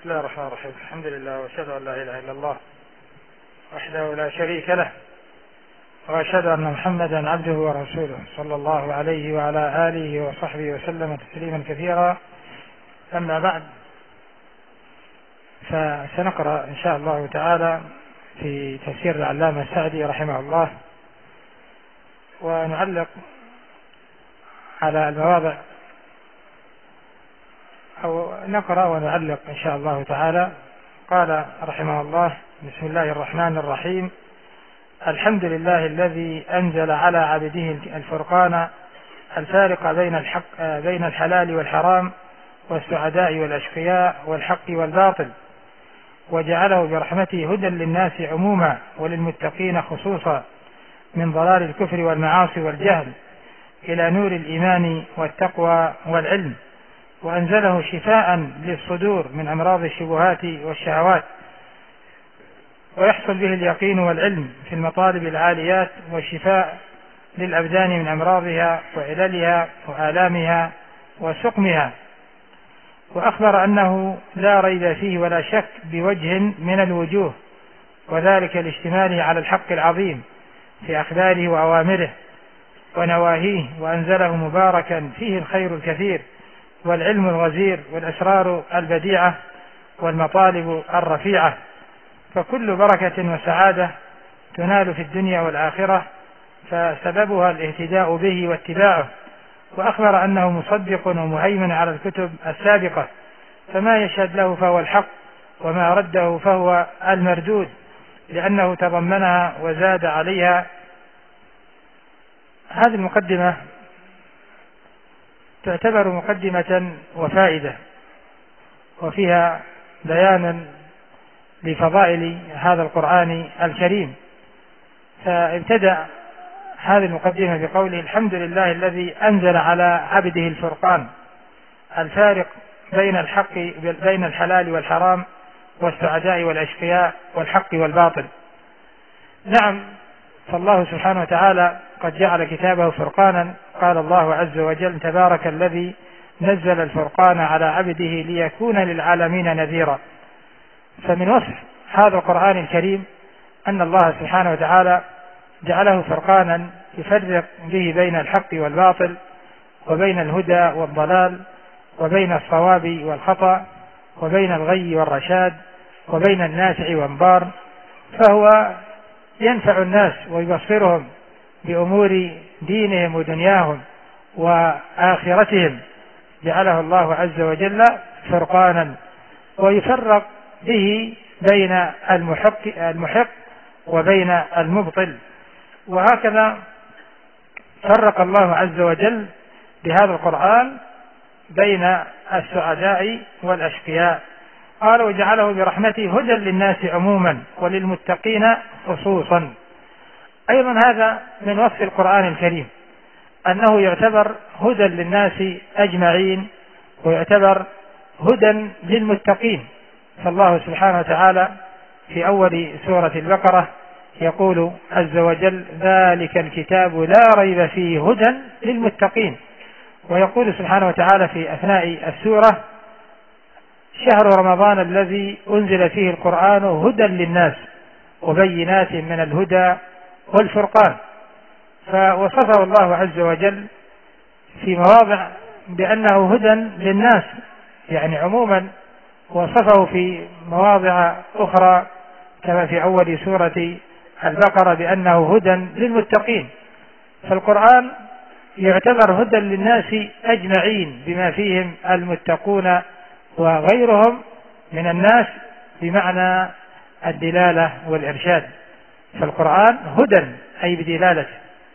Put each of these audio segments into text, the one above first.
بسم الله الرحمن الرحيم. الحمد لله وأشهد أن لا إله إلا الله وحده لا شريك له، وأشهد أن محمدا عبده ورسوله صلى الله عليه وعلى آله وصحبه وسلم تسليما كثيرا. أما بعد، فسنقرأ إن شاء الله تعالى في تفسير العلامة السعدي رحمه الله، ونعلق على المواضع أو نقرأ ونعلق إن شاء الله تعالى. قال رحمه الله: بسم الله الرحمن الرحيم. الحمد لله الذي أنزل على عبده الفرقان الفارق بين الحلال والحرام والسعداء والأشقياء والحق والباطل، وجعله برحمته هدى للناس عموما وللمتقين خصوصا، من ضلال الكفر والمعاصي والجهل إلى نور الإيمان والتقوى والعلم، وأنزله شفاء للصدور من أمراض الشبهات والشهوات، ويحصل به اليقين والعلم في المطالب العاليات، والشفاء للأبدان من أمراضها وعللها وآلامها وسقمها. وأخبر أنه لا ريب فيه ولا شك بوجه من الوجوه، وذلك لاشتماله على الحق العظيم في أخباره وأوامره ونواهيه، وأنزله مباركا فيه الخير الكثير والعلم الغزير والأسرار البديعة والمطالب الرفيعة، فكل بركة وسعادة تنال في الدنيا والآخرة فسببها الاهتداء به واتباعه. وأخبر أنه مصدق ومهيمن على الكتب السابقة، فما يشهد له فهو الحق، وما رده فهو المردود، لأنه تضمنها وزاد عليها. هذه المقدمة تعتبر مقدمة وفائدة، وفيها بيان لفضائل هذا القرآن الكريم. فابتدأ هذه المقدمة بقوله: الحمد لله الذي أنزل على عبده الفرقان الفارق بين الحلال والحرام والسعداء والأشقياء والحق والباطل. نعم، فالله سبحانه وتعالى قد جعل كتابه فرقانا. قال الله عز وجل: تبارك الذي نزل الفرقان على عبده ليكون للعالمين نذيرا. فمن وصف هذا القرآن الكريم أن الله سبحانه وتعالى جعله فرقانا يفرق به بين الحق والباطل، وبين الهدى والضلال، وبين الصواب والخطأ، وبين الغي والرشاد، وبين النافع والضار، فهو ينفع الناس ويبصرهم بأمور دينهم ودنياهم وآخرتهم. جعله الله عز وجل فرقانا، ويفرق به بين المحق وبين المبطل. وهكذا فرق الله عز وجل بهذا القرآن بين السعداء والأشقياء. قال: وجعله برحمته هدى للناس عموما وللمتقين خصوصا. أيضا هذا من وصف القرآن الكريم أنه يعتبر هدى للناس أجمعين، ويعتبر هدى للمتقين. فالله سبحانه وتعالى في أول سورة البقرة يقول عز وجل: ذلك الكتاب لا ريب فيه هدى للمتقين. ويقول سبحانه وتعالى في أثناء السورة: شهر رمضان الذي أنزل فيه القرآن هدى للناس وبينات من الهدى والفرقان. فوصفه الله عز وجل في مواضع بأنه هدى للناس، يعني عموما، وصفه في مواضع أخرى كما في أول سورة البقرة بأنه هدى للمتقين. فالقرآن يعتبر هدى للناس أجمعين بما فيهم المتقون وغيرهم من الناس، بمعنى الدلالة والإرشاد. فالقرآن هدى أي بدلالته،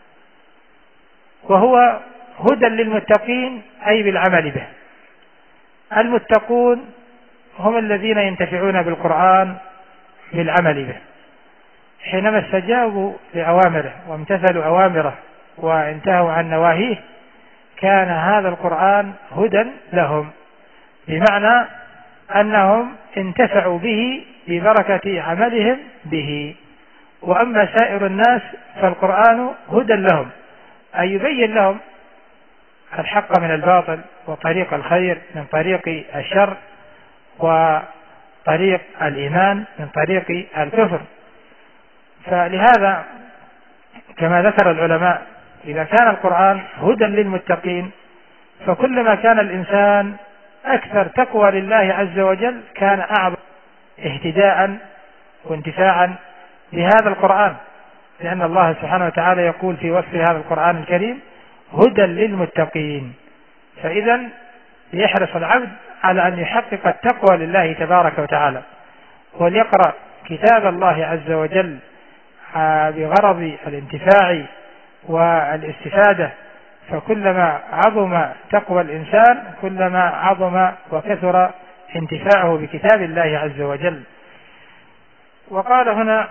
وهو هدى للمتقين أي بالعمل به. المتقون هم الذين ينتفعون بالقرآن بالعمل به، حينما استجابوا لأوامره وامتثلوا أوامره وانتهوا عن نواهيه، كان هذا القرآن هدى لهم، بمعنى أنهم انتفعوا به ببركة عملهم به. وأما سائر الناس فالقرآن هدى لهم، أي يبين لهم الحق من الباطل وطريق الخير من طريق الشر، طريق الإيمان من طريق الكفر. فلهذا كما ذكر العلماء إذا كان القرآن هدى للمتقين فكلما كان الإنسان أكثر تقوى لله عز وجل كان أعظم اهتداء وانتفاعا بهذا القرآن، لأن الله سبحانه وتعالى يقول في وصف هذا القرآن الكريم هدى للمتقين. فإذا يحرص العبد على أن يحقق التقوى لله تبارك وتعالى، وليقرأ كتاب الله عز وجل بغرض الانتفاع والاستفادة، فكلما عظم تقوى الإنسان كلما عظم وكثر انتفاعه بكتاب الله عز وجل. وقال هنا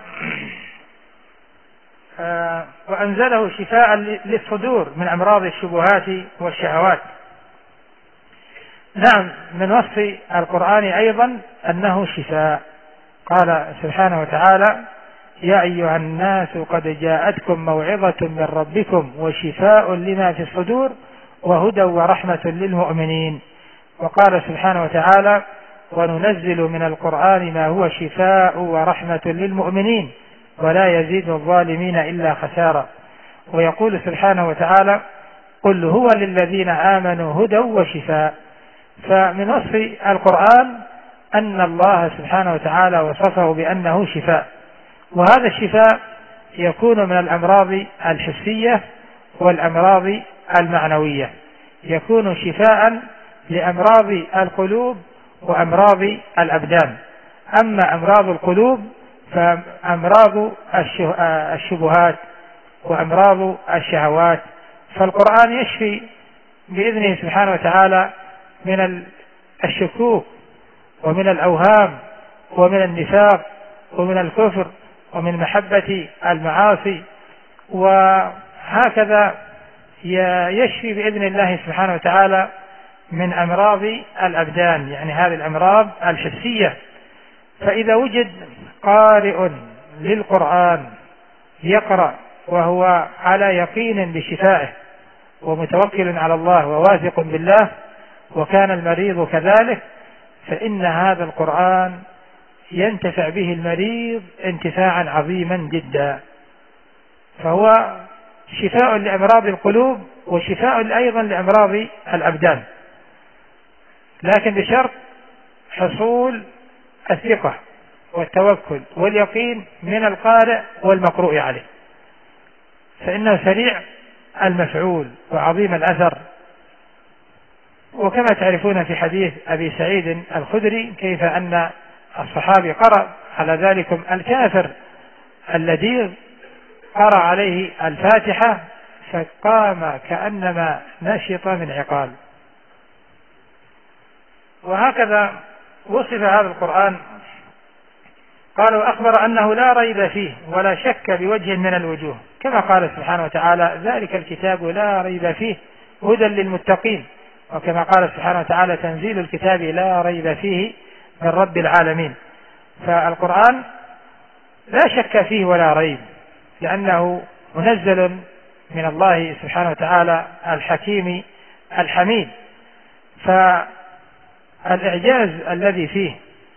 وأنزله شفاء للصدور من أمراض الشبهات والشهوات. نعم، من وصف القرآن أيضا أنه شفاء. قال سبحانه وتعالى يا أيها الناس قد جاءتكم موعظة من ربكم وشفاء لما في الصدور وهدى ورحمة للمؤمنين. وقال سبحانه وتعالى وننزل من القرآن ما هو شفاء ورحمة للمؤمنين ولا يزيد الظالمين إلا خسارا. ويقول سبحانه وتعالى قل هو للذين آمنوا هدى وشفاء. فمن وصف القرآن أن الله سبحانه وتعالى وصفه بأنه شفاء، وهذا الشفاء يكون من الأمراض الحسية والأمراض المعنوية. يكون شفاء لأمراض القلوب وأمراض الأبدان. أما أمراض القلوب فأمراض الشبهات وأمراض الشهوات، فالقرآن يشفي بإذنه سبحانه وتعالى من الشكوك ومن الأوهام ومن النفاق ومن الكفر ومن محبة المعاصي، وهكذا يشفي بإذن الله سبحانه وتعالى من أمراض الأبدان، يعني هذه الأمراض الحسية. فإذا وجد قارئ للقرآن يقرأ وهو على يقين بشفائه ومتوكل على الله وواثق بالله، وكان المريض كذلك، فإن هذا القرآن ينتفع به المريض انتفاعا عظيما جدا. فهو شفاء لأمراض القلوب وشفاء أيضا لأمراض الأبدان، لكن بشرط حصول الثقة والتوكل واليقين من القارئ والمقروء عليه، فإنه سريع المفعول وعظيم الأثر. وكما تعرفون في حديث أبي سعيد الخدري كيف أن الصحابي قرأ على ذلكم الكافر اللذيذ قرأ عليه الفاتحة فقام كأنما نشط من عقال. وهكذا وصف هذا القرآن، قال وأخبر أنه لا ريب فيه ولا شك بوجه من الوجوه، كما قال سبحانه وتعالى ذلك الكتاب لا ريب فيه هدى للمتقين، وكما قال سبحانه وتعالى تنزيل الكتاب لا ريب فيه من رب العالمين. فالقرآن لا شك فيه ولا ريب، لأنه منزل من الله سبحانه وتعالى الحكيم الحميد. فالإعجاز الذي فيه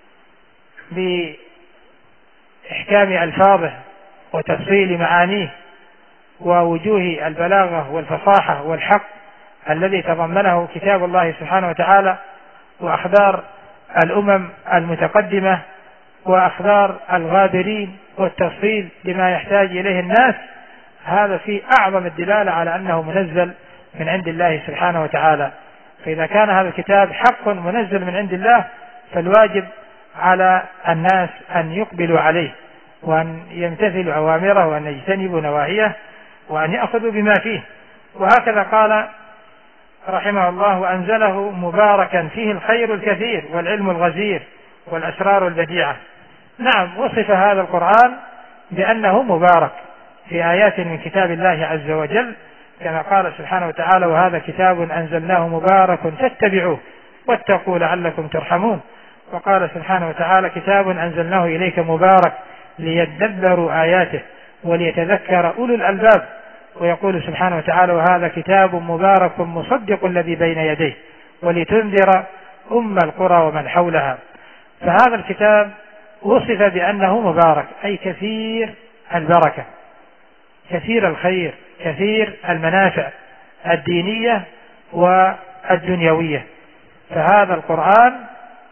بإحكام ألفاظه وتفصيل معانيه ووجوه البلاغة والفصاحة والحق الذي تضمنه كتاب الله سبحانه وتعالى، وأخبار الأمم المتقدمة وأخبار الغابرين والتفصيل لما يحتاج إليه الناس، هذا فيه أعظم الدلالة على أنه منزل من عند الله سبحانه وتعالى. فإذا كان هذا الكتاب حق منزل من عند الله فالواجب على الناس أن يقبلوا عليه وأن يمتثلوا أوامره وأن يجتنبوا نواهيه وأن يأخذوا بما فيه. وهكذا قال رحمه الله وأنزله مباركا فيه الخير الكثير والعلم الغزير والأسرار البديعة. نعم، وصف هذا القرآن بأنه مبارك في آيات من كتاب الله عز وجل، كما قال سبحانه وتعالى وهذا كتاب أنزلناه مبارك فاتبعوه واتقوا لعلكم ترحمون. وقال سبحانه وتعالى كتاب أنزلناه إليك مبارك ليدبروا آياته وليتذكر أولو الألباب. ويقول سبحانه وتعالى وهذا كتاب مبارك مصدق الذي بين يديه ولتنذر أم القرى ومن حولها. فهذا الكتاب وصف بأنه مبارك، أي كثير البركة، كثير الخير، كثير المنافع الدينية والدنيوية. فهذا القرآن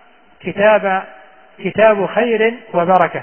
كتاب خير وبركة،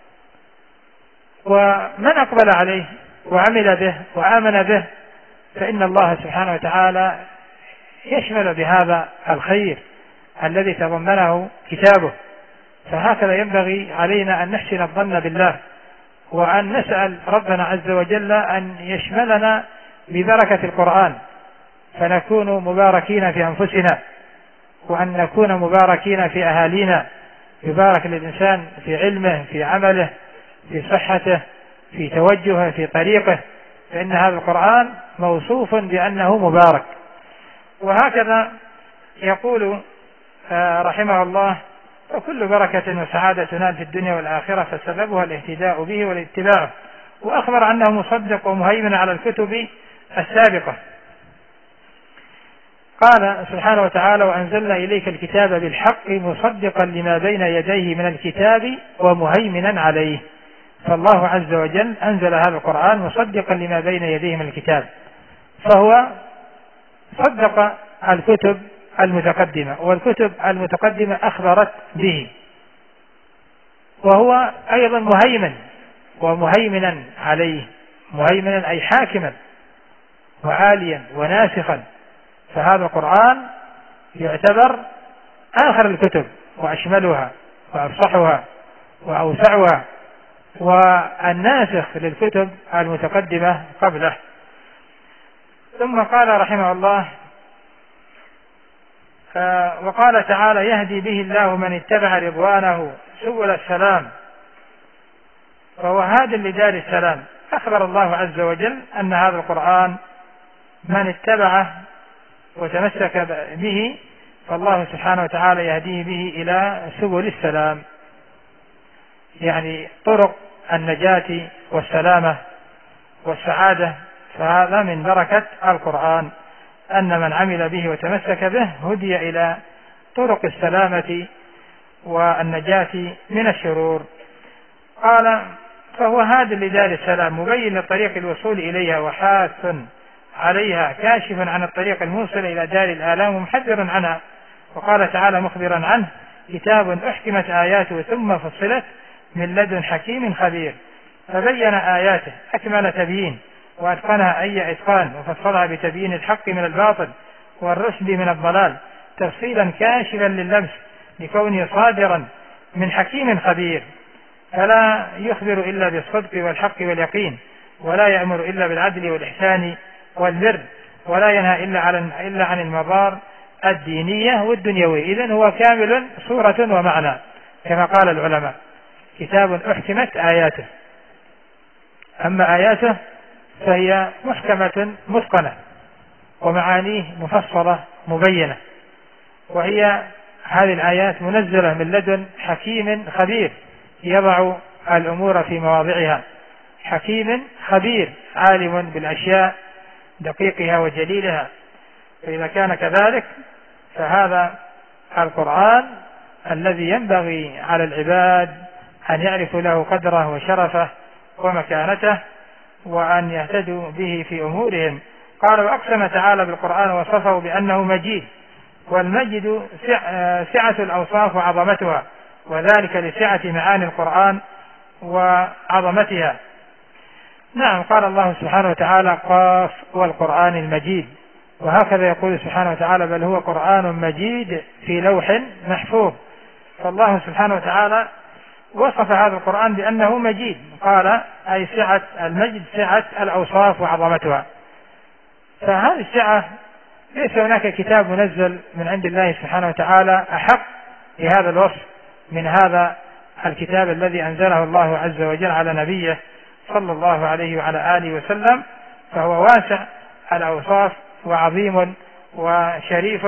ومن أقبل عليه وعمل به وآمن به فإن الله سبحانه وتعالى يشمل بهذا الخير الذي تضمنه كتابه. فهكذا ينبغي علينا أن نحسن الظن بالله، وأن نسأل ربنا عز وجل أن يشملنا ببركة القرآن، فنكون مباركين في أنفسنا، وأن نكون مباركين في أهالينا، يبارك للإنسان في علمه، في عمله، في صحته، في توجهه، في طريقه، فإن هذا القرآن موصوف بأنه مبارك. وهكذا يقول رحمه الله: وكل بركة وسعادة تنال في الدنيا والآخرة فسببها الاهتداء به والاتباع. وأخبر أنه مصدق ومهيمن على الكتب السابقة. قال سبحانه وتعالى: وأنزلنا إليك الكتاب بالحق مصدقا لما بين يديه من الكتاب ومهيمنا عليه. فالله عز وجل أنزل هذا القرآن مصدقا لما بين يديه من الكتاب، فهو صدق الكتب المتقدمة، والكتب المتقدمة أخبرت به، وهو أيضا مهيمن ومهيمنا عليه، مهيمنا أي حاكما وعاليا وناسخا. فهذا القرآن يعتبر آخر الكتب وأشملها وأفصحها وأوسعها، والناسخ للكتب المتقدمة قبله. ثم قال رحمه الله: وقال تعالى: يهدي به الله من اتبع رضوانه سبل السلام، فهو هاد لدار السلام. أخبر الله عز وجل أن هذا القرآن من اتبعه وتمسك به فالله سبحانه وتعالى يهديه به إلى سبل السلام، يعني طرق النجاة والسلامة والسعادة. فهذا من بركة القرآن، أن من عمل به وتمسك به هدي إلى طرق السلامة والنجاة من الشرور. قال: فهو هاد لدار السلام مبين لطريق الوصول إليها وحاث عليها كاشف عن الطريق الموصل إلى دار الآلام ومحذر عنها. وقال تعالى مخبرا عنه: كتاب أحكمت آياته ثم فصلت من لدن حكيم خبير. فبين آياته أكمل تبيين وأتقنها أي إتقان، وفصلها بتبيين الحق من الباطل والرشد من الضلال تفصيلا كاشفا لللبس لكونه صادرا من حكيم خبير، فلا يخبر إلا بالصدق والحق واليقين، ولا يأمر إلا بالعدل والإحسان والبر، ولا ينهى إلا عن المضار الدينية والدنيوية. إذن هو كامل صورة ومعنى كما قال العلماء. كتاب أحكمت آياته، أما آياته فهي محكمة متقنة ومعانيه مفصلة مبينة، وهي هذه الآيات منزلة من لدن حكيم خبير يضع الأمور في مواضعها، حكيم خبير عالم بالأشياء دقيقها وجليلها. فإذا كان كذلك فهذا القرآن الذي ينبغي على العباد أن يعرفوا له قدره وشرفه ومكانته، وأن يهتدوا به في أمورهم. قال: وأقسم تعالى بالقرآن وصفه بأنه مجيد، والمجد سعة الأوصاف وعظمتها، وذلك لسعة معاني القرآن وعظمتها. نعم، قال الله سبحانه وتعالى: قاف والقرآن المجيد. وهكذا يقول سبحانه وتعالى: بل هو قرآن مجيد في لوح محفوظ. فالله سبحانه وتعالى وصف هذا القرآن بأنه مجيد، قال أي سعة المجد سعة الأوصاف وعظمتها. فهذه السعة ليس هناك كتاب منزل من عند الله سبحانه وتعالى أحق بهذا الوصف من هذا الكتاب الذي أنزله الله عز وجل على نبيه صلى الله عليه وعلى آله وسلم، فهو واسع الأوصاف وعظيم وشريف.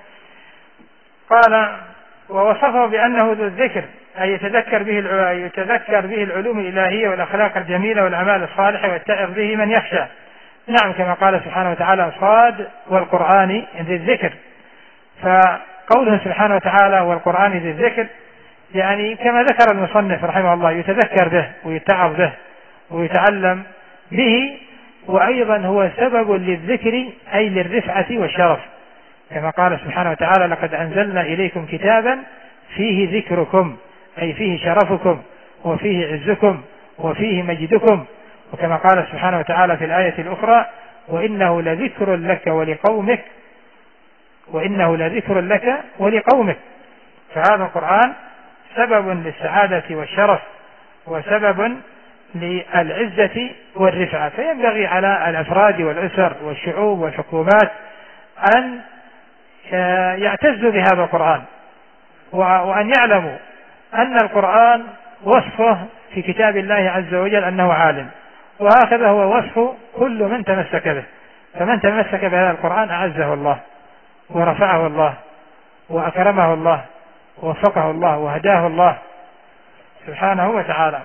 قال: ووصفه بأنه ذو الذكر، أي يتذكر به العلوم الإلهية والأخلاق الجميلة والأعمال الصالحة ويتعظ به من يخشى. نعم، كما قال سبحانه وتعالى: صاد والقرآن ذي الذكر. فقوله سبحانه وتعالى والقرآن ذي الذكر يعني كما ذكر المصنف رحمه الله يتذكر به ويتعظ به ويتعلم به، وأيضا هو سبب للذكر أي للرفعة والشرف، كما قال سبحانه وتعالى: لقد أنزلنا إليكم كتابا فيه ذكركم، أي فيه شرفكم وفيه عزكم وفيه مجدكم. وكما قال سبحانه وتعالى في الآية الأخرى: وإنه لذكر لك ولقومك، وإنه لذكر لك ولقومك. فهذا القرآن سبب للسعادة والشرف وسبب للعزة والرفعة، فينبغي على الأفراد والأسر والشعوب والحكومات أن يعتزوا بهذا القرآن، وأن يعلموا أن القرآن وصفه في كتاب الله عز وجل أنه عالم، وهكذا هو وصف كل من تمسك به. فمن تمسك بهذا القرآن أعزه الله ورفعه الله وأكرمه الله ووفقه الله وهداه الله سبحانه وتعالى.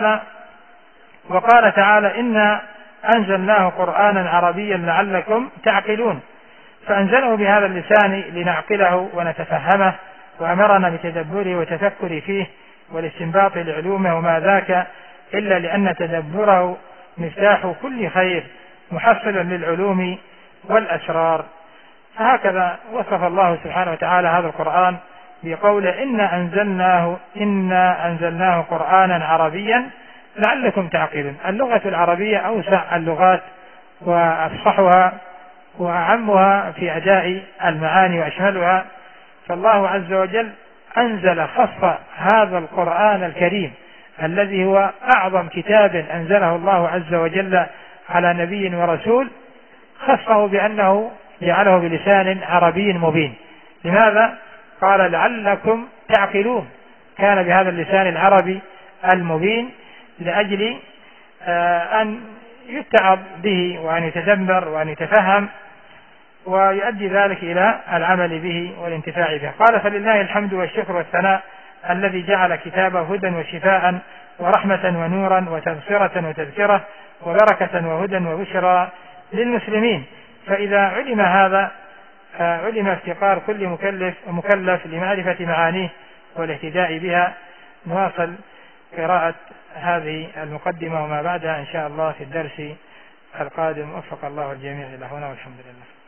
وقال تعالى: إنا أنزلناه قرآنا عربيا لعلكم تعقلون. فأنزله بهذا اللسان لنعقله ونتفهمه، وأمرنا بتدبره وتفكر فيه والاستنباط لعلومه، وما ذاك إلا لأن تدبره مفتاح كل خير محصل للعلوم والأسرار. فهكذا وصف الله سبحانه وتعالى هذا القرآن بقوله: إنا أنزلناه قرآنا عربيا لعلكم تعقلون. اللغة العربية أوسع اللغات وأفصحها وأعمها في أداء المعاني وأشملها، فالله عز وجل خص هذا القرآن الكريم الذي هو أعظم كتاب أنزله الله عز وجل على نبي ورسول، خصه بأنه جعله بلسان عربي مبين. لماذا؟ قال: لعلكم تعقلون. كان بهذا اللسان العربي المبين لأجل أن يتعظ به وأن يتدبر وأن يتفهم، ويؤدي ذلك إلى العمل به والانتفاع به. قال: فلله الحمد والشكر والثناء الذي جعل كتابه هدى وشفاء ورحمة ونورا وتبصرة وتذكرة وبركة وهدى وبشرى للمسلمين. فإذا علم هذا علم افتقار كل مكلف لمعرفة معانيه والاهتداء بها. نواصل قراءة هذه المقدمة وما بعدها إن شاء الله في الدرس القادم. وفق الله الجميع إلى هنا، والحمد لله.